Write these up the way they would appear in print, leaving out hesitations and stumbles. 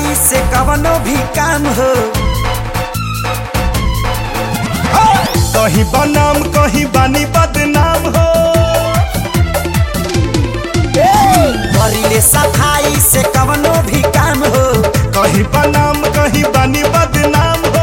सफाई से कवनो भी काम हो। कहीं बनाम कहीं बानी बदनाम हो। करिले सफाई से कवनो भी काम हो। कहीं बनाम कहीं बानी बदनाम हो।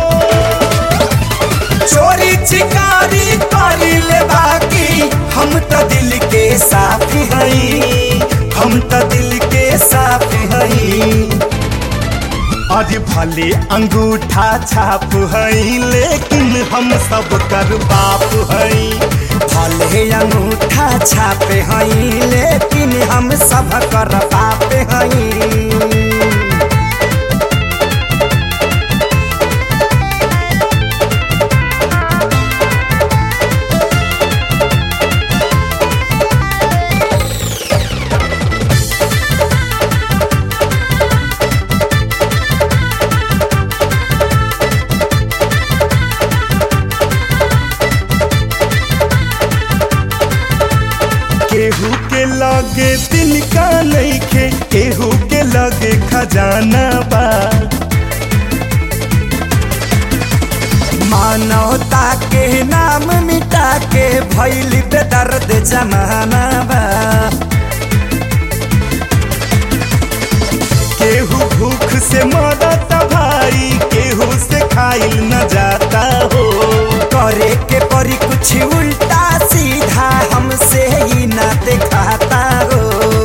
चोरी चिकारी करिले बाकी हम तो दिल के साफ हई, हम तो दिल के साफ हई। आज भले अंगूठा छाप हई लेकिन हम सब कर बाप हई। भले अंगूठा छापे हई लेकिन हम सब कर बाप हई। केहू के लगे तिनका नइखे, केहू के लगे खजाना बा। मानवता के नाम मिटा के भइल बेदर्द जमाना बा। केहू भूख से मरता भाई, केहू से खाइल न जाता हो। करे के परी कुछ उल्टा सीधा हमसे ही ना दिखाता हो।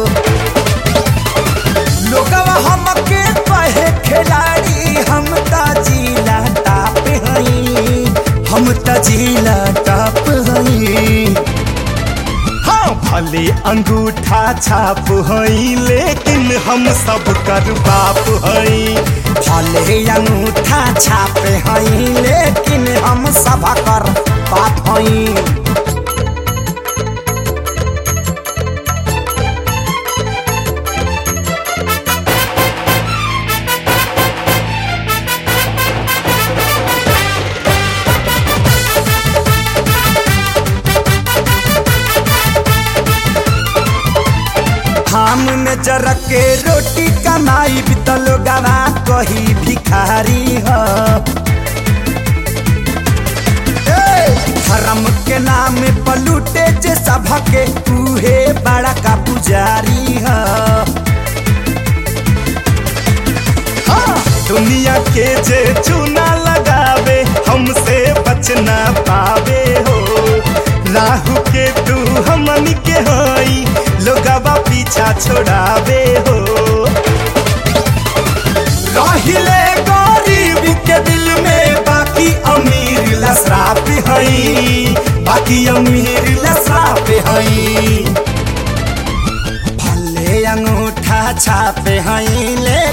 लोगवा हमके कहे खिलाड़ी हम तो जिला टाप हई, हम तो जिला टाप हई। हाँ भले अंगूठा छाप हई लेकिन हम सब कर बाप हई। भले अंगूठा छापे हई लेकिन हम सब कर बाप हई। हम में जरा के रोटी कमाई बितल गवा कही भिखारी हो। धर्म के नाम पलूटे जे सबके उहे बड़ा का पुजारी हो। दुनिया के जे चूना लगावे हमसे बचना पावे हो। राहु के तू हमनी के हई लोगवा पीछा छोड़ावे हो। रहिले गरीब के दिल में बाकी अमीर लसराप हई, बाकी अमीर लसराप हई। भले अंगूठा छापे हई ले